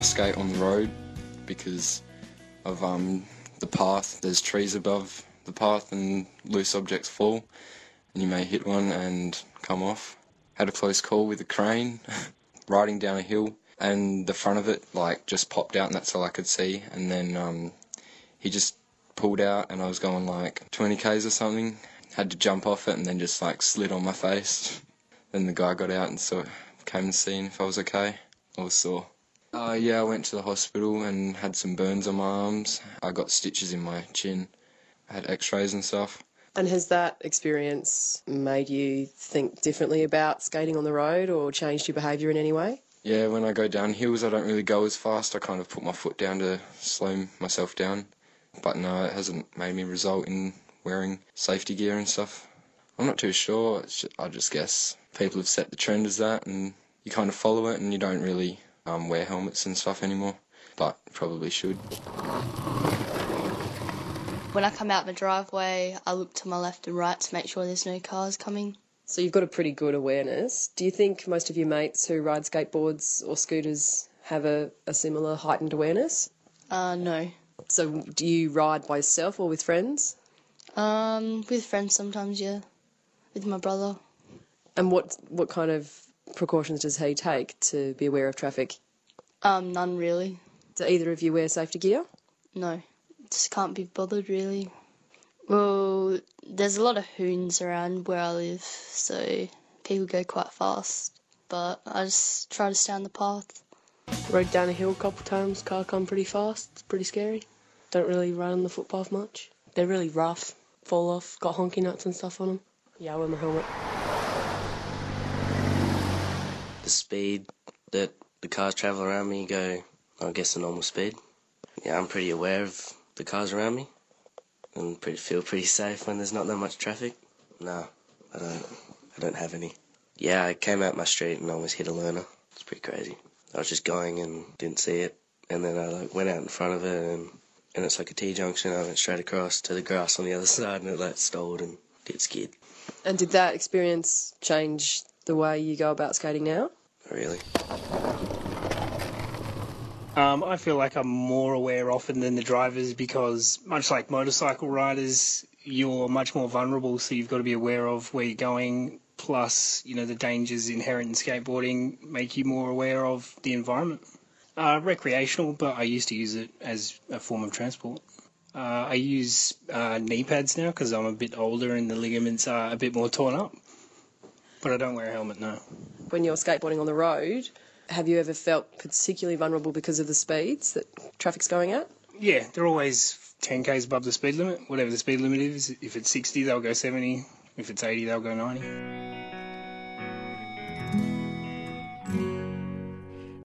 Skate on the road because of the path. There's trees above the path and loose objects fall and you may hit one and come off. Had a close call with a crane riding down a hill and the front of it just popped out and that's all I could see, and then he just pulled out and I was going 20 k's or something. Had to jump off it and then just slid on my face. Then the guy got out and came and seen if I was okay. I was sore. Yeah, I went to the hospital and had some burns on my arms. I got stitches in my chin. I had x-rays and stuff. And has that experience made you think differently about skating on the road or changed your behaviour in any way? Yeah, when I go down hills I don't really go as fast. I kind of put my foot down to slow myself down. But no, it hasn't made me result in wearing safety gear and stuff. I'm not too sure. I just guess people have set the trend as that and you kind of follow it and you don't really wear helmets and stuff anymore, but probably should. When I come out the driveway, I look to my left and right to make sure there's no cars coming. So you've got a pretty good awareness. Do you think most of your mates who ride skateboards or scooters have a similar heightened awareness? No. So do you ride by yourself or with friends? With friends sometimes, yeah. With my brother. And what kind of precautions does he take to be aware of traffic? None really. Do either of you wear safety gear? No. Just can't be bothered really. Well, there's a lot of hoons around where I live, so people go quite fast. But I just try to stay on the path. Rode down a hill a couple times, car come pretty fast, it's pretty scary. Don't really ride on the footpath much. They're really rough, fall off, got honky nuts and stuff on them. Yeah, I wear my helmet. The speed that the cars travel around me go, I guess, the normal speed. Yeah, I'm pretty aware of the cars around me and feel pretty safe when there's not that much traffic. No, I don't have any. Yeah, I came out my street and almost hit a learner. It's pretty crazy. I was just going and didn't see it, and then I went out in front of it and it's like a T-junction. I went straight across to the grass on the other side and it stalled and did skid. And did that experience change the way you go about skating now? Not really. I feel like I'm more aware often than the drivers because, much like motorcycle riders, you're much more vulnerable, so you've got to be aware of where you're going. Plus, the dangers inherent in skateboarding make you more aware of the environment. Recreational, but I used to use it as a form of transport. I use knee pads now because I'm a bit older and the ligaments are a bit more torn up. But I don't wear a helmet, no. When you're skateboarding on the road, have you ever felt particularly vulnerable because of the speeds that traffic's going at? Yeah, they're always 10 k's above the speed limit, whatever the speed limit is. If it's 60, they'll go 70. If it's 80, they'll go 90.